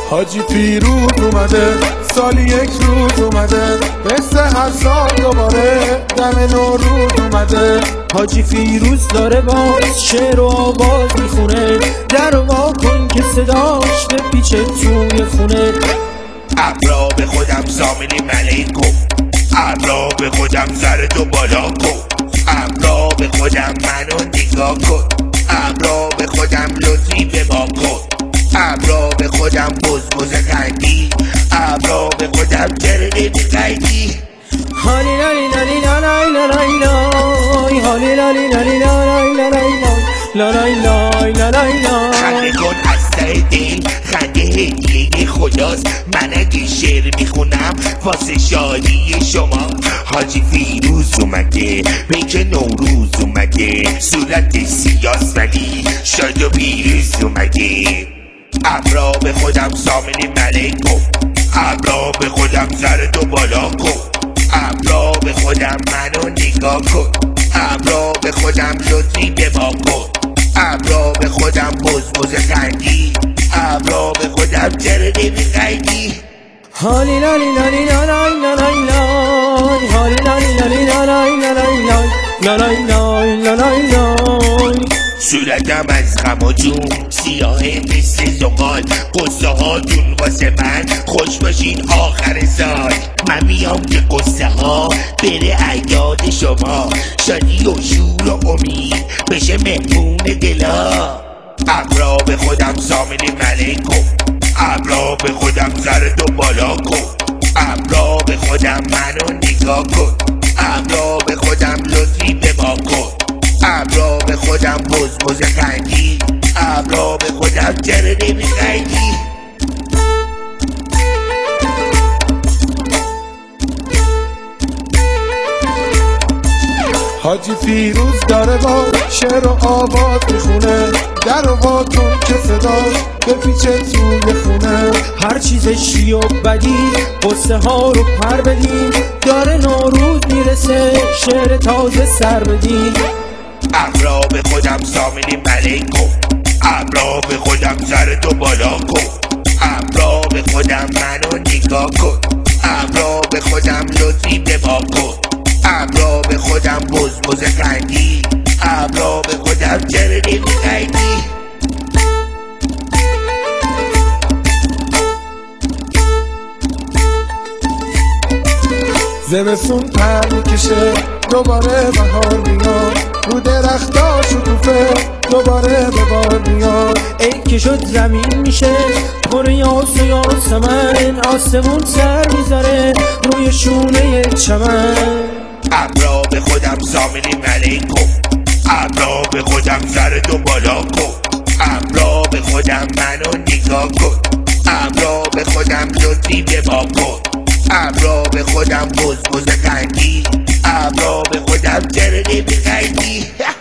حاجی پیروز اومده، سالی یک روز اومده، مثل هر سال دوباره دم نوروز اومده. حاجی فیروز داره باز شعر و آواز میخونه، در وا کن که صداش به پیچه توی خونه. ابرا به خودم سامنی ملیک کن، ابرا به خودم زرد و بالا کن، ابرا به خودم منو نگاه کن، ابرا به خودم لطفی به ما کن، ابرا به خودم بزبز خندی، ابرا به خودم جرده بقیدی. هالی لالی لالی لالای لالای لای، هالی لالی لالی لالای لالای لالای لالای لالای لای. خنده کن از ته دل، خنده هدیه خداست. من اگه شعر میخونم واسه شادی شما. حاجی فیروز اومده، پیک نوروز اومده، صورت سیاس ولی شاد و پیروز اومده. ابرا به خودم سامنی ملیک کن، ابرا به خودم زرد و بالا کن، ابرا به خودم منو نگاه کن، ابرا به خودم لطفی به ما کن، ابرا به خودم بزبز خندی، ابرا به خودم جرده بقیدی. هالی لالی لالی لالای لالای لای، هالی لالی لالی لالای لالای لالای لالای لالای لای. صورتم از غم و جون سیاهه مثل زغال، قصه هاتون واسه من خوش باشین آخر سال. من میام که قصه ها بره عیاد شما، شادی و شور و امید بشه مهمون دلا. ابرا به خودم سامنی ملیک کن، ابرا به خودم زرد و بالا کن، ابرا به خودم منو نگاه کن، ابرا به خودم لطفی به ما کن، ابرا به خودم بزبز خندی، ابرا به خودم جرده بقیدی. حاجی فیروز داره با شعر و آواز میخونه، در وا کن که صداش به پیچه توی خونه. هر چیز شی و بدی قصه ها رو پر بدیم، داره نوروز میرسه شعر تازه سر بدیم. ابرا به خودم سامنی ملیک کن، ابرا به خودم زرد و بالا کن، ابرا به خودم منو نگاه کن، ابرا به خودم لطفی به ما کن، ابرا به خودم بزبز خندی، ابرا به خودم جرده بقیدی. زمستون پر میکشه دوباره بهار میاد، رو درختا شکوفه دوباره به بار میاد. ای که شد زمین میشه پر یاس و یاسمن، آسمون سر میذاره روی شونه چمن. ابرا به خودم سامنی ملیک کن، ابرا به خودم زرد و بالا کن، ابرا به خودم منو نگاه کن، ابرا به خودم لطفی به ما کن، ابرا به خودم بزبز خندی، ابرا به خودم جرده بقیدی.